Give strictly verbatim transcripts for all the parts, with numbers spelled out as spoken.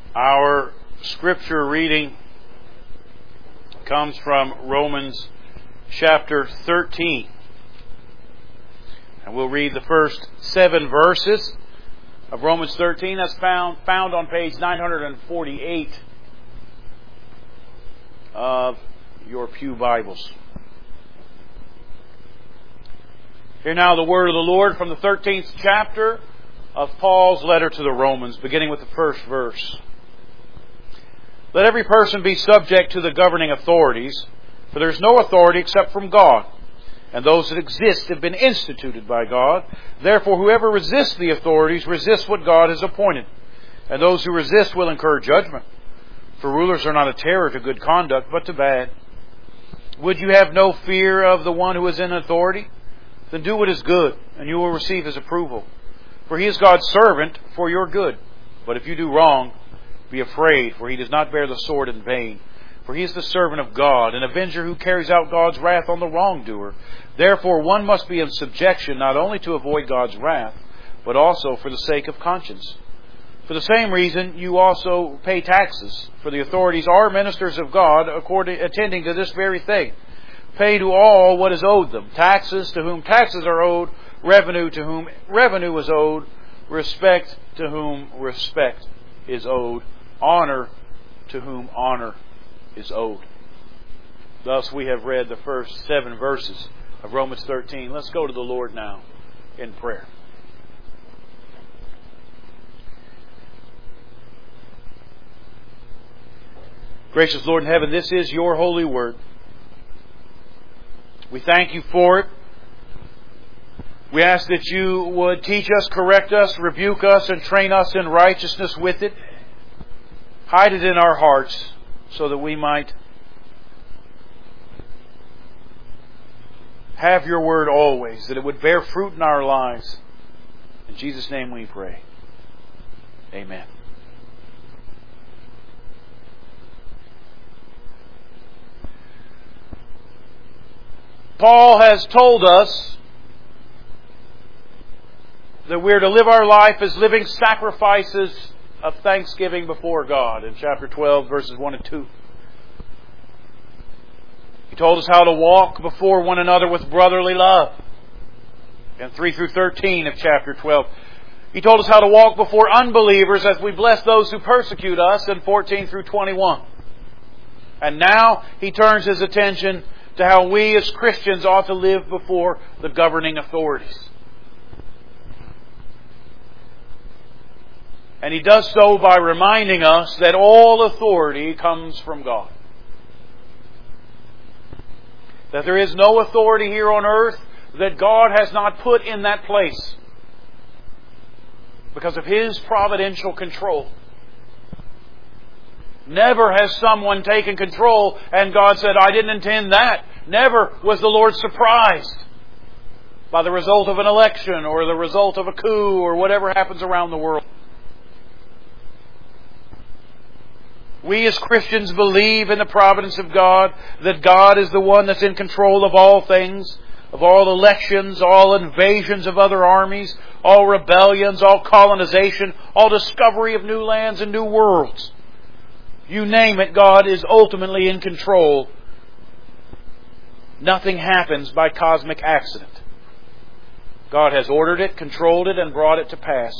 Our scripture reading comes from Romans chapter thirteen. And we'll read the first seven verses of Romans thirteen. That's found, found on page nine forty-eight of your pew Bibles. Hear now the word of the Lord from the thirteenth chapter of Paul's letter to the Romans, beginning with the first verse. Let every person be subject to the governing authorities, for there is no authority except from God, and those that exist have been instituted by God. Therefore, whoever resists the authorities resists what God has appointed, and those who resist will incur judgment. For rulers are not a terror to good conduct, but to bad. Would you have no fear of the one who is in authority? Then do what is good, and you will receive his approval. For he is God's servant for your good. But if you do wrong, be afraid, for he does not bear the sword in vain. For he is the servant of God, an avenger who carries out God's wrath on the wrongdoer. Therefore one must be in subjection, not only to avoid God's wrath, but also for the sake of conscience. For the same reason you also pay taxes, for the authorities are ministers of God, according, attending to this very thing. Pay to all what is owed them. Taxes to whom taxes are owed, revenue to whom revenue is owed, respect to whom respect is owed, honor to whom honor is owed. Thus we have read the first seven verses of Romans thirteen. Let's go to the Lord now in prayer. Gracious Lord in heaven, this is your holy word. We thank you for it. We ask that you would teach us, correct us, rebuke us, and train us in righteousness with it. Hide it in our hearts so that we might have your word always, that it would bear fruit in our lives. In Jesus' name we pray. Amen. Paul has told us that we're to live our life as living sacrifices of thanksgiving before God in chapter twelve, verses one and two. He told us how to walk before one another with brotherly love in three through thirteen of chapter twelve. He told us how to walk before unbelievers as we bless those who persecute us in fourteen through twenty-one. And now he turns his attention to how we as Christians ought to live before the governing authorities. And he does so by reminding us that all authority comes from God. That there is no authority here on earth that God has not put in that place because of His providential control. Never has someone taken control and God said, I didn't intend that. Never was the Lord surprised by the result of an election or the result of a coup or whatever happens around the world. We as Christians believe in the providence of God, that God is the one that's in control of all things, of all elections, all invasions of other armies, all rebellions, all colonization, all discovery of new lands and new worlds. You name it, God is ultimately in control. Nothing happens by cosmic accident. God has ordered it, controlled it, and brought it to pass.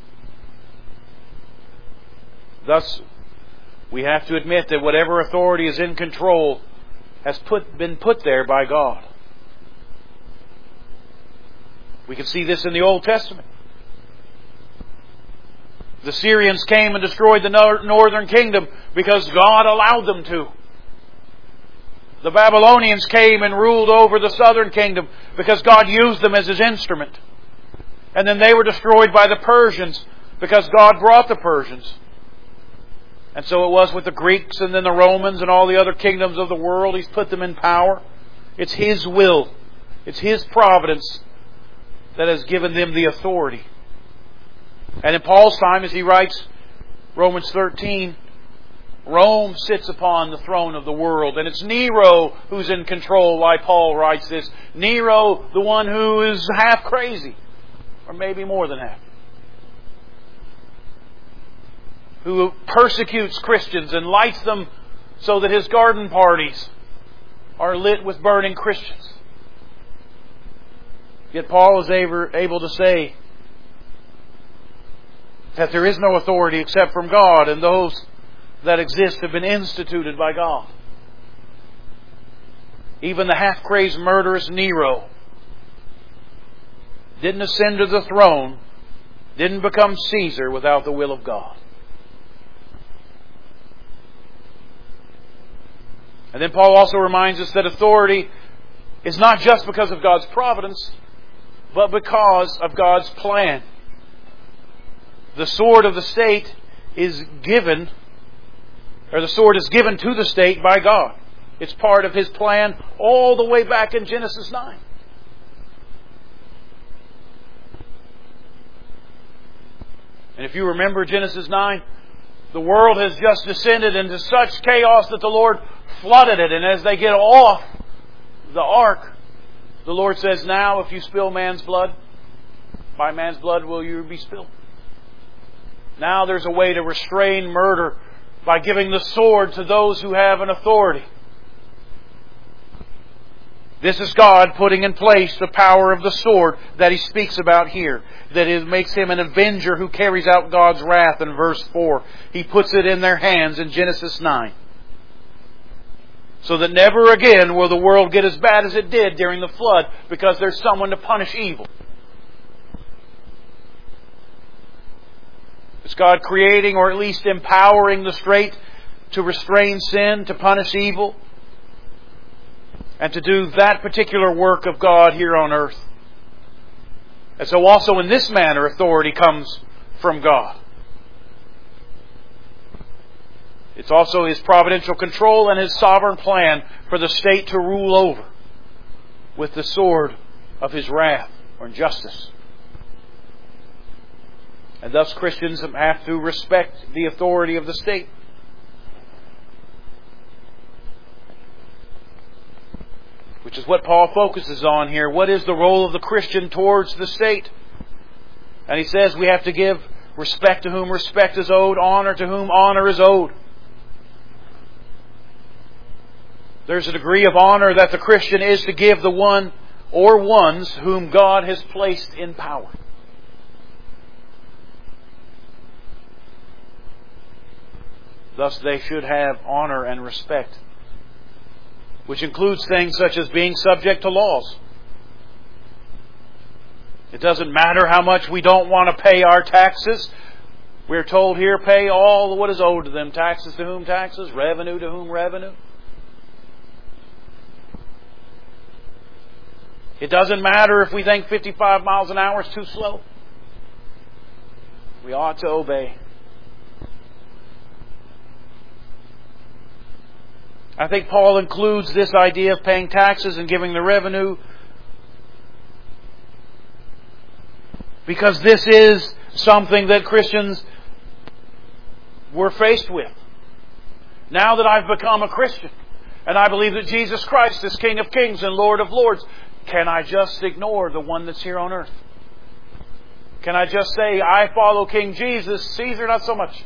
Thus, we have to admit that whatever authority is in control has put, been put there by God. We can see this in the Old Testament. The Syrians came and destroyed the northern kingdom because God allowed them to. The Babylonians came and ruled over the southern kingdom because God used them as His instrument. And then they were destroyed by the Persians because God brought the Persians. And so it was with the Greeks and then the Romans and all the other kingdoms of the world. He's put them in power. It's His will. It's His providence that has given them the authority. And in Paul's time, as he writes Romans thirteen, Rome sits upon the throne of the world. And it's Nero who's in control, why Paul writes this. Nero, the one who is half crazy. Or maybe more than half. who persecutes Christians and lights them so that his garden parties are lit with burning Christians. Yet Paul is able to say that there is no authority except from God, and those that exist have been instituted by God. Even the half-crazed murderous Nero didn't ascend to the throne, didn't become Caesar without the will of God. And then Paul also reminds us that authority is not just because of God's providence, but because of God's plan. The sword of the state is given, or the sword is given to the state by God. It's part of His plan all the way back in Genesis nine. And if you remember Genesis nine, the world has just descended into such chaos that the Lord flooded it. And as they get off the ark, the Lord says, now if you spill man's blood, by man's blood will you be spilled. Now there's a way to restrain murder by giving the sword to those who have an authority. This is God putting in place the power of the sword that He speaks about here. That it makes Him an avenger who carries out God's wrath in verse four. He puts it in their hands in Genesis nine. So that never again will the world get as bad as it did during the flood, because there's someone to punish evil. It's God creating, or at least empowering the state to restrain sin, to punish evil, and to do that particular work of God here on earth. And so also in this manner, authority comes from God. It's also His providential control and His sovereign plan for the state to rule over with the sword of His wrath or justice. And thus Christians have to respect the authority of the state. Which is what Paul focuses on here. What is the role of the Christian towards the state? And he says we have to give respect to whom respect is owed, honor to whom honor is owed. There's a degree of honor that the Christian is to give the one or ones whom God has placed in power. Thus they should have honor and respect, which includes things such as being subject to laws. It doesn't matter how much we don't want to pay our taxes. We're told here, pay all what is owed to them. Taxes to whom taxes, revenue to whom revenue. It doesn't matter if we think fifty-five miles an hour is too slow. We ought to obey. I think Paul includes this idea of paying taxes and giving the revenue because this is something that Christians were faced with. Now that I've become a Christian and I believe that Jesus Christ is King of Kings and Lord of Lords, can I just ignore the one that's here on earth? Can I just say, I follow King Jesus, Caesar not so much?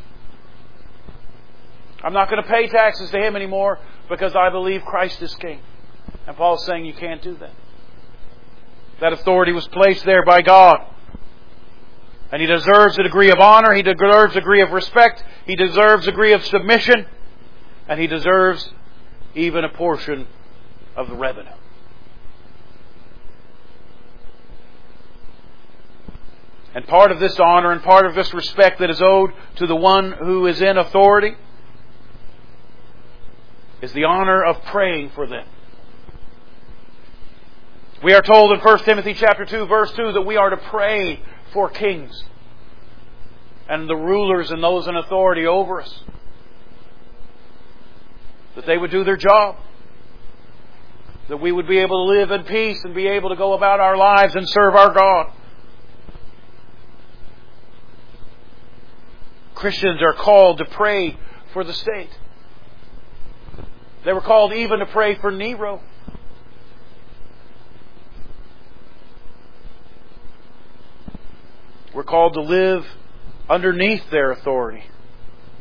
I'm not going to pay taxes to him anymore because I believe Christ is King. And Paul's saying you can't do that. That authority was placed there by God. And he deserves a degree of honor. He deserves a degree of respect. He deserves a degree of submission. And he deserves even a portion of the revenue. And part of this honor and part of this respect that is owed to the one who is in authority is the honor of praying for them. We are told in First Timothy chapter two, verse two, that we are to pray for kings and the rulers and those in authority over us, that they would do their job, that we would be able to live in peace and be able to go about our lives and serve our God. Christians are called to pray for the state. They were called even to pray for Nero. We're called to live underneath their authority.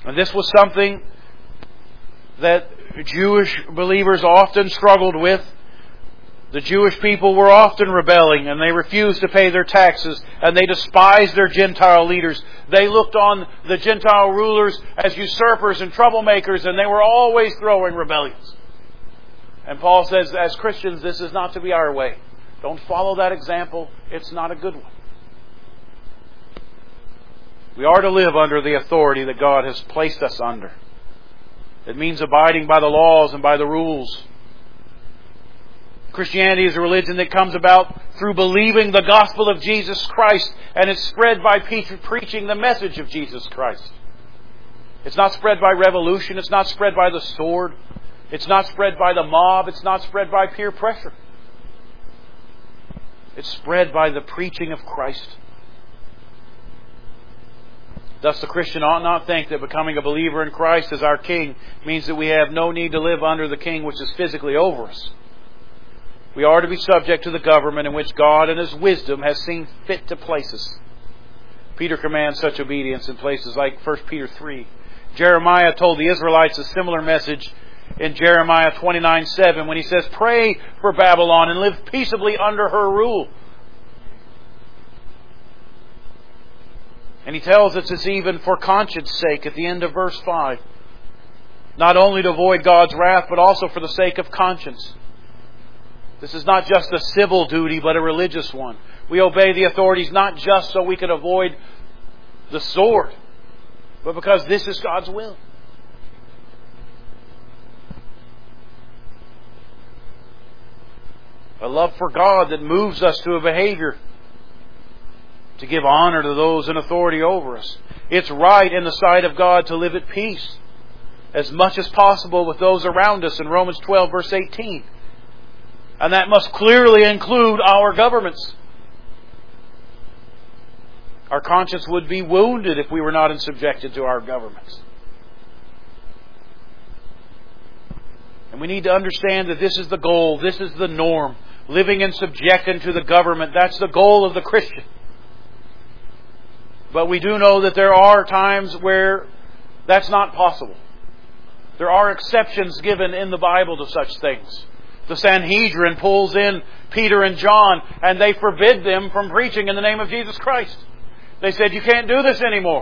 And this was something that Jewish believers often struggled with. The Jewish people were often rebelling, and they refused to pay their taxes, and they despised their Gentile leaders. They looked on the Gentile rulers as usurpers and troublemakers, and they were always throwing rebellions. And Paul says, as Christians, this is not to be our way. Don't follow that example. It's not a good one. We are to live under the authority that God has placed us under. It means abiding by the laws and by the rules. Christianity is a religion that comes about through believing the gospel of Jesus Christ, and it's spread by preaching the message of Jesus Christ. It's not spread by revolution. It's not spread by the sword. It's not spread by the mob. It's not spread by peer pressure. It's spread by the preaching of Christ. Thus, the Christian ought not think that becoming a believer in Christ as our King means that we have no need to live under the King which is physically over us. We are to be subject to the government in which God in His wisdom has seen fit to place us. Peter commands such obedience in places like First Peter three. Jeremiah told the Israelites a similar message in Jeremiah twenty-nine seven when he says, "Pray for Babylon and live peaceably under her rule." And he tells us it's even for conscience sake at the end of verse five. Not only to avoid God's wrath, but also for the sake of conscience. This is not just a civil duty, but a religious one. We obey the authorities not just so we can avoid the sword, but because this is God's will. A love for God that moves us to a behavior to give honor to those in authority over us. It's right in the sight of God to live at peace as much as possible with those around us in Romans twelve verse eighteen. And that must clearly include our governments. Our conscience would be wounded if we were not subjected to our governments. And we need to understand that this is the goal, this is the norm. Living in subjection to the government, that's the goal of the Christian. But we do know that there are times where that's not possible. There are exceptions given in the Bible to such things. The Sanhedrin pulls in Peter and John, and they forbid them from preaching in the name of Jesus Christ. They said, "You can't do this anymore."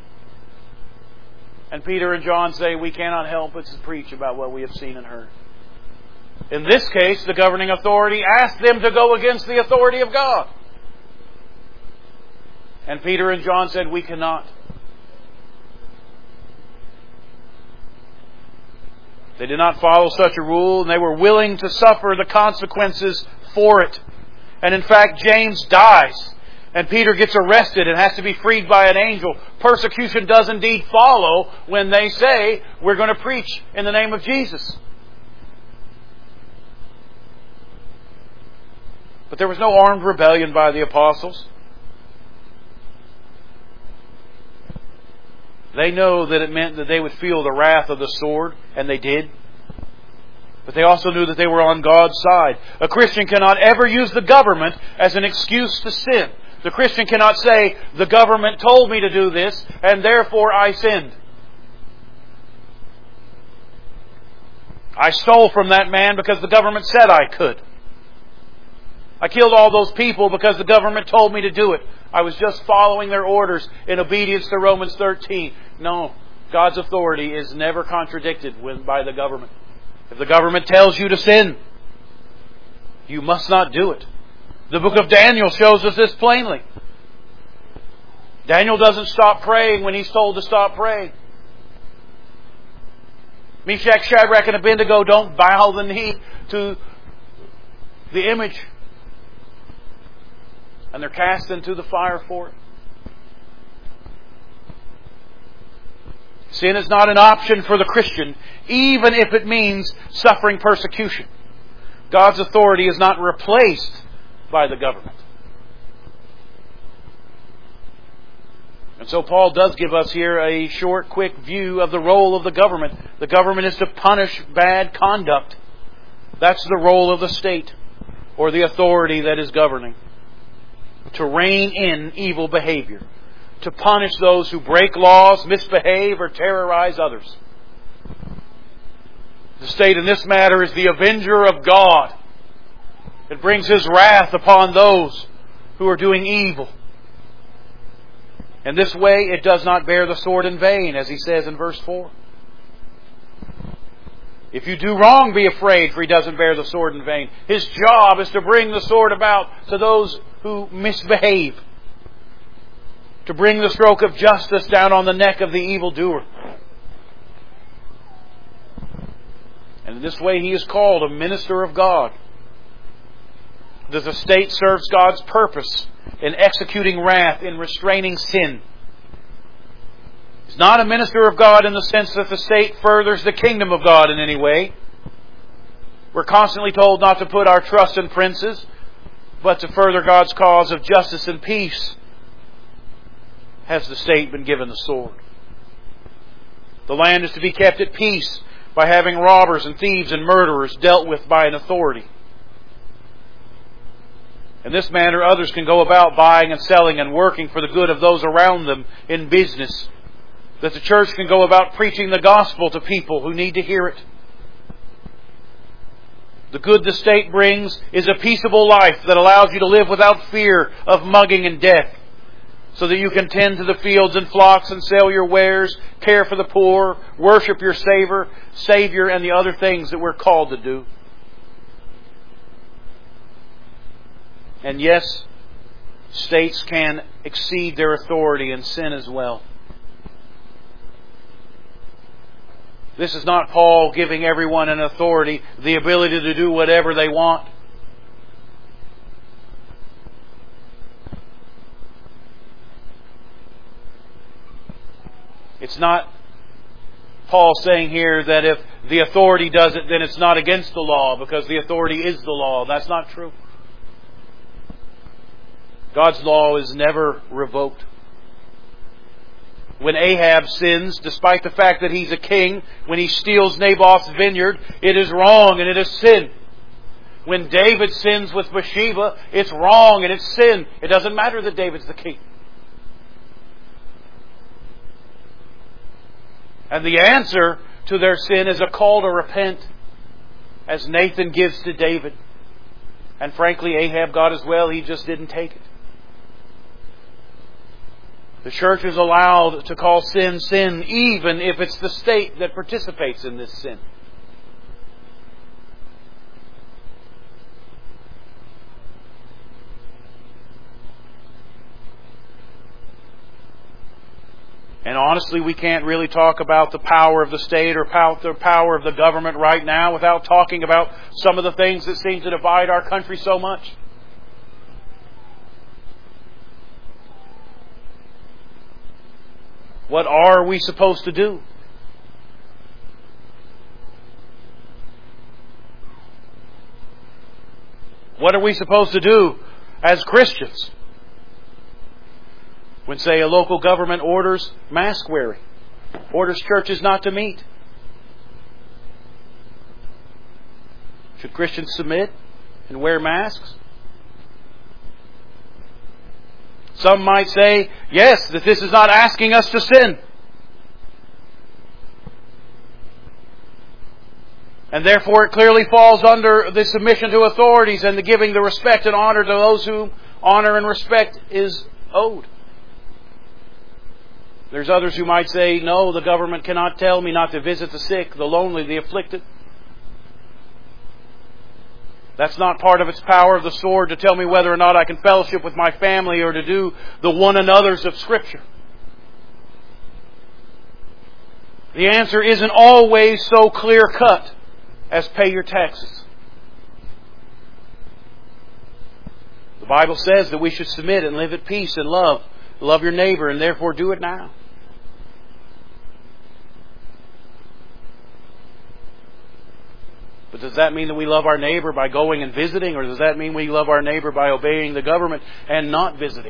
And Peter and John say, "We cannot help but to preach about what we have seen and heard." In this case, the governing authority asked them to go against the authority of God. And Peter and John said, "We cannot." They did not follow such a rule, and they were willing to suffer the consequences for it. And in fact, James dies, and Peter gets arrested and has to be freed by an angel. Persecution does indeed follow when they say, "We're going to preach in the name of Jesus." But there was no armed rebellion by the apostles. They know that it meant that they would feel the wrath of the sword, and they did. But they also knew that they were on God's side. A Christian cannot ever use the government as an excuse to sin. The Christian cannot say, "The government told me to do this, and therefore I sinned. I stole from that man because the government said I could. I killed all those people because the government told me to do it. I was just following their orders in obedience to Romans thirteen. No, God's authority is never contradicted by the government. If the government tells you to sin, you must not do it. The book of Daniel shows us this plainly. Daniel doesn't stop praying when he's told to stop praying. Meshach, Shadrach, and Abednego don't bow the knee to the image. And they're cast into the fire for it. Sin is not an option for the Christian, even if it means suffering persecution. God's authority is not replaced by the government. And so Paul does give us here a short, quick view of the role of the government. The government is to punish bad conduct. That's the role of the state, or the authority that is governing. To rein in evil behavior. to punish those who break laws, misbehave, or terrorize others. The state in this matter is the avenger of God. It brings His wrath upon those who are doing evil. In this way, it does not bear the sword in vain, as He says in verse four. If you do wrong, be afraid, for He doesn't bear the sword in vain. His job is to bring the sword about to those who misbehave, to bring the stroke of justice down on the neck of the evildoer. And in this way, he is called a minister of God. The state serves God's purpose in executing wrath, in restraining sin. It's not a minister of God in the sense that the state furthers the kingdom of God in any way. We're constantly told not to put our trust in princes, but to further God's cause of justice and peace has the state been given the sword. The land is to be kept at peace by having robbers and thieves and murderers dealt with by an authority. In this manner, others can go about buying and selling and working for the good of those around them in business. That the church can go about preaching the gospel to people who need to hear it. The good the state brings is a peaceable life that allows you to live without fear of mugging and death, so that you can tend to the fields and flocks and sell your wares, care for the poor, worship your Savior, Savior, and the other things that we're called to do. And yes, states can exceed their authority and sin as well. This is not Paul giving everyone an authority, the ability to do whatever they want. It's not Paul saying here that if the authority does it, then it's not against the law, because the authority is the law. That's not true. God's law is never revoked. When Ahab sins, despite the fact that he's a king, when he steals Naboth's vineyard, it is wrong and it is sin. When David sins with Bathsheba, it's wrong and it's sin. It doesn't matter that David's the king. And the answer to their sin is a call to repent, as Nathan gives to David. And frankly, Ahab got as well. He just didn't take it. The church is allowed to call sin, sin, even if it's the state that participates in this sin. And honestly, we can't really talk about the power of the state or the power of the government right now without talking about some of the things that seem to divide our country so much. What are we supposed to do? What are we supposed to do as Christians when, say, a local government orders mask wearing, orders churches not to meet? Should Christians submit and wear masks? Some might say, yes, that this is not asking us to sin. And therefore it clearly falls under the submission to authorities and the giving the respect and honor to those whom honor and respect is owed. There's others who might say, no, the government cannot tell me not to visit the sick, the lonely, the afflicted. That's not part of its power of the sword to tell me whether or not I can fellowship with my family or to do the one another's of Scripture. The answer isn't always so clear-cut as pay your taxes. The Bible says that we should submit and live at peace and love. Love your neighbor and therefore do it now. But does that mean that we love our neighbor by going and visiting, or does that mean we love our neighbor by obeying the government and not visiting?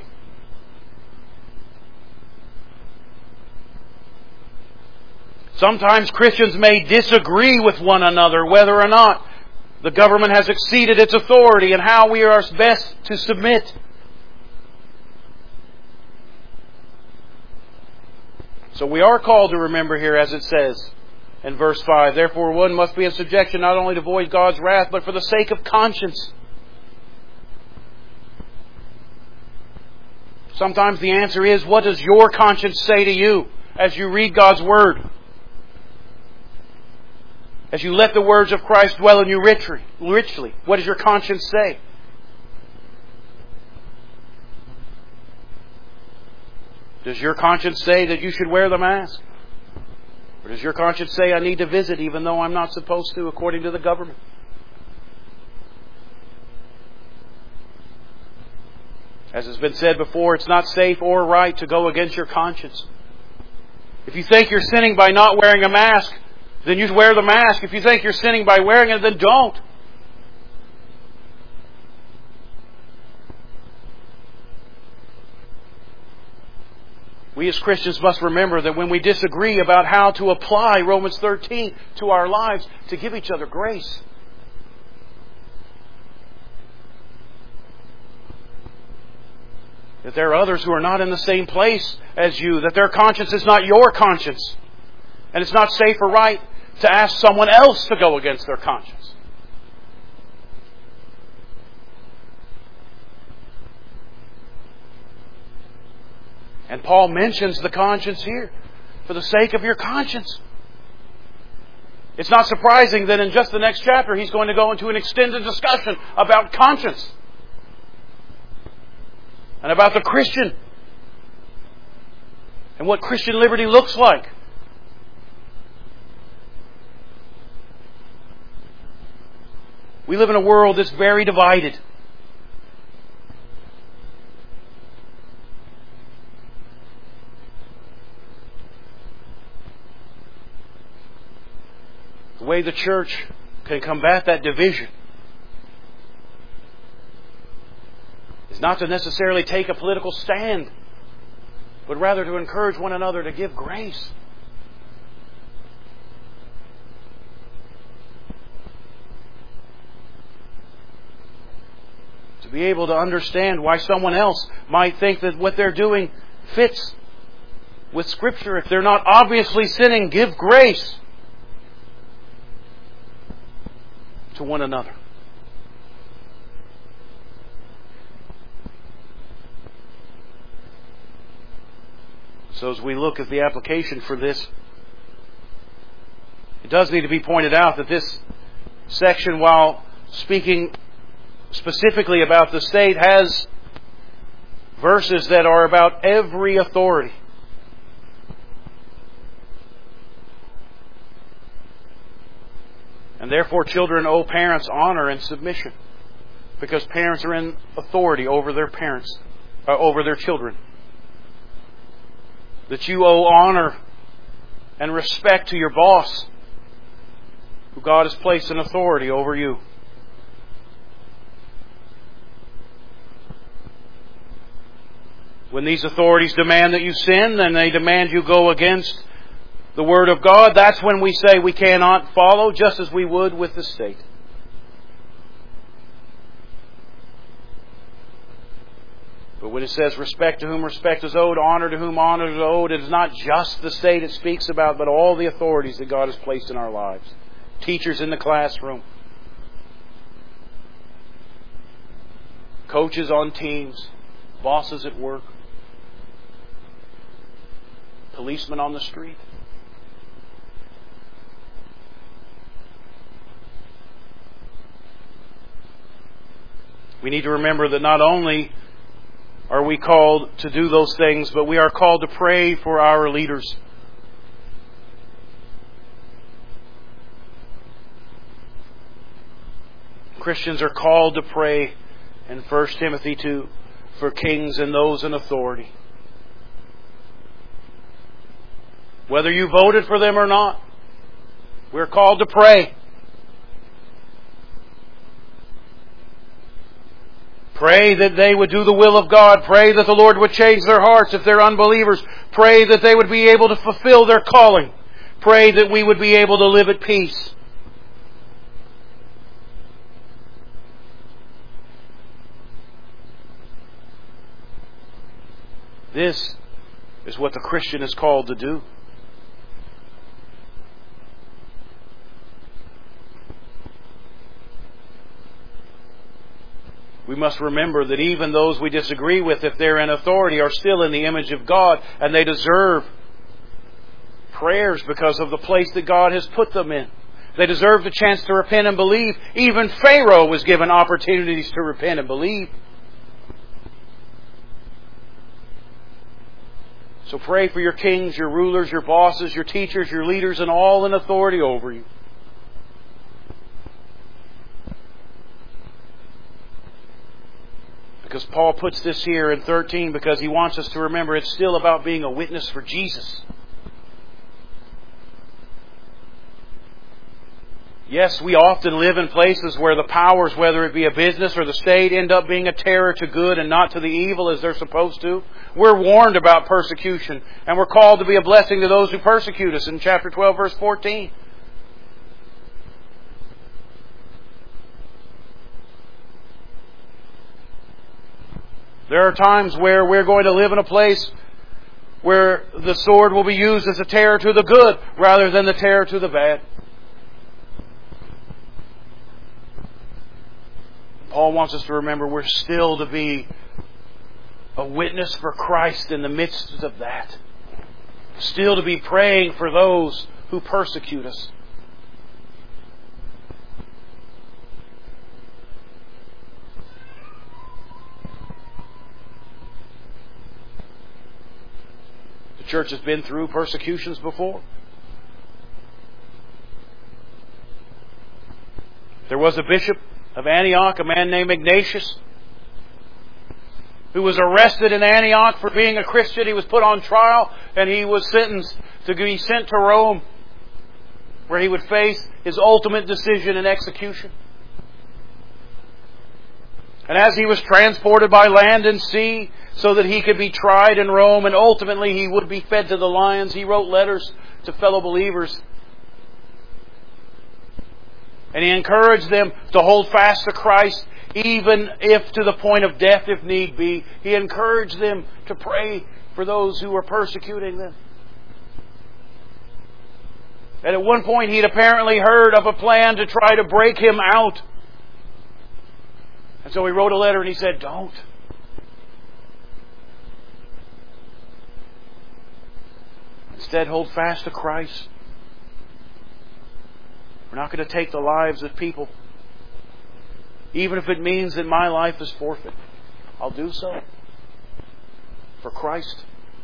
Sometimes Christians may disagree with one another whether or not the government has exceeded its authority and how we are best to submit. So we are called to remember here, as it says in verse five, therefore one must be in subjection not only to avoid God's wrath, but for the sake of conscience. Sometimes the answer is, what does your conscience say to you as you read God's Word? As you let the words of Christ dwell in you richly, richly, what does your conscience say? Does your conscience say that you should wear the mask? Or does your conscience say, I need to visit even though I'm not supposed to according to the government? As has been said before, it's not safe or right to go against your conscience. If you think you're sinning by not wearing a mask, then you wear the mask. If you think you're sinning by wearing it, then don't. We as Christians must remember that when we disagree about how to apply Romans thirteen to our lives, to give each other grace. That there are others who are not in the same place as you, that their conscience is not your conscience. And it's not safe or right to ask someone else to go against their conscience. And Paul mentions the conscience here for the sake of your conscience. It's not surprising that in just the next chapter he's going to go into an extended discussion about conscience and about the Christian and what Christian liberty looks like. We live in a world that's very divided. The way the church can combat that division is not to necessarily take a political stand, but rather to encourage one another to give grace. To be able to understand why someone else might think that what they're doing fits with Scripture. If they're not obviously sinning, give grace to one another. So as we look at the application for this, it does need to be pointed out that this section, while speaking specifically about the state, has verses that are about every authority. And therefore children owe parents honor and submission, because parents are in authority over their parents, uh, over their children. That you owe honor and respect to your boss, who God has placed in authority over you. When these authorities demand that you sin, then they demand you go against the Word of God. That's when we say we cannot follow, just as we would with the state. But when it says respect to whom respect is owed, honor to whom honor is owed, it is not just the state it speaks about, but all the authorities that God has placed in our lives. Teachers in the classroom, coaches on teams, bosses at work, policemen on the street. We need to remember that not only are we called to do those things, but we are called to pray for our leaders. Christians are called to pray in First Timothy two for kings and those in authority. Whether you voted for them or not, we're called to pray. Pray that they would do the will of God. Pray that the Lord would change their hearts if they're unbelievers. Pray that they would be able to fulfill their calling. Pray that we would be able to live at peace. This is what the Christian is called to do. We must remember that even those we disagree with, if they're in authority, are still in the image of God, and they deserve prayers because of the place that God has put them in. They deserve the chance to repent and believe. Even Pharaoh was given opportunities to repent and believe. So pray for your kings, your rulers, your bosses, your teachers, your leaders, and all in authority over you. Because Paul puts this here in thirteen because he wants us to remember it's still about being a witness for Jesus. Yes, we often live in places where the powers, whether it be a business or the state, end up being a terror to good and not to the evil as they're supposed to. We're warned about persecution, and we're called to be a blessing to those who persecute us in chapter twelve, verse fourteen. There are times where we're going to live in a place where the sword will be used as a terror to the good rather than the terror to the bad. Paul wants us to remember we're still to be a witness for Christ in the midst of that. Still to be praying for those who persecute us. The church has been through persecutions before. There was a bishop of Antioch, a man named Ignatius, who was arrested in Antioch for being a Christian. He was put on trial and he was sentenced to be sent to Rome, where he would face his ultimate decision and execution. And as he was transported by land and sea so that he could be tried in Rome and ultimately he would be fed to the lions, he wrote letters to fellow believers. And he encouraged them to hold fast to Christ, even if to the point of death, if need be. He encouraged them to pray for those who were persecuting them. And at one point he'd apparently heard of a plan to try to break him out. And so he wrote a letter and he said, don't. Instead, hold fast to Christ. We're not going to take the lives of people. Even if it means that my life is forfeit. I'll do so. For Christ.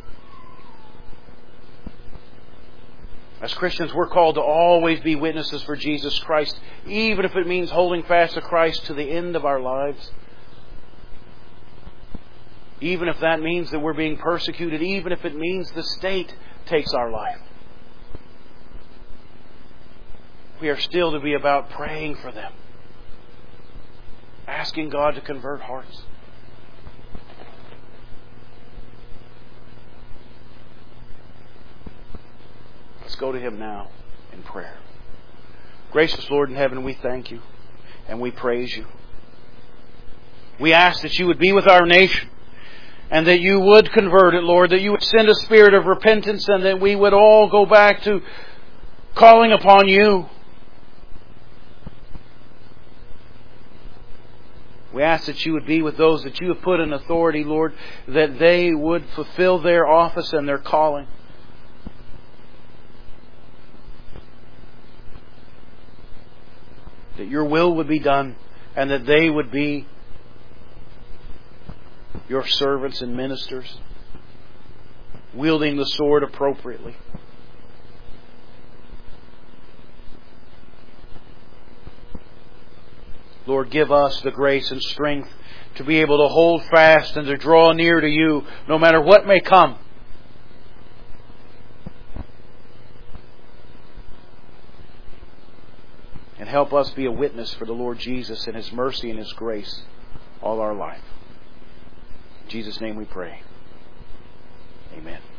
As Christians, we're called to always be witnesses for Jesus Christ, even if it means holding fast to Christ to the end of our lives. Even if that means that we're being persecuted, even if it means the state takes our life. We are still to be about praying for them, asking God to convert hearts. Let's go to Him now in prayer. Gracious Lord in heaven, we thank You and we praise You. We ask that You would be with our nation and that You would convert it, Lord, that You would send a spirit of repentance and that we would all go back to calling upon You. We ask that You would be with those that You have put in authority, Lord, that they would fulfill their office and their calling. That Your will would be done and that they would be Your servants and ministers, wielding the sword appropriately. Lord, give us the grace and strength to be able to hold fast and to draw near to You no matter what may come. And help us be a witness for the Lord Jesus and His mercy and His grace all our life. In Jesus' name we pray. Amen.